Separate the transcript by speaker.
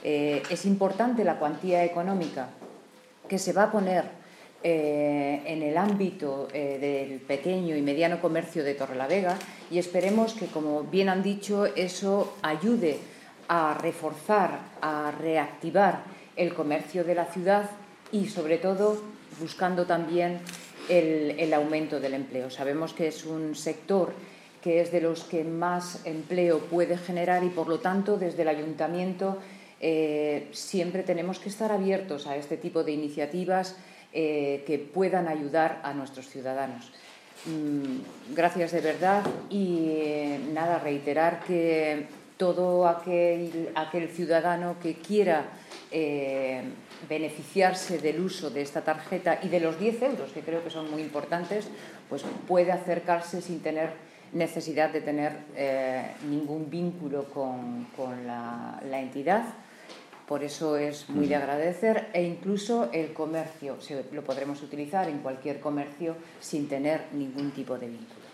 Speaker 1: Es importante la cuantía económica que se va a poner en el ámbito del pequeño y mediano comercio de Torrelavega, y esperemos que, como bien han dicho, eso ayude a reforzar, a reactivar el comercio de la ciudad y, sobre todo, buscando también el aumento del empleo. Sabemos que es un sector que es de los que más empleo puede generar y, por lo tanto, desde el Ayuntamiento siempre tenemos que estar abiertos a este tipo de iniciativas que puedan ayudar a nuestros ciudadanos. Gracias de verdad y nada, reiterar que todo aquel ciudadano que quiera beneficiarse del uso de esta tarjeta y de los 10 euros, que creo que son muy importantes, pues puede acercarse sin tener necesidad de tener ningún vínculo con la entidad. Por eso es muy de agradecer, e incluso el comercio lo podremos utilizar en cualquier comercio sin tener ningún tipo de vínculo.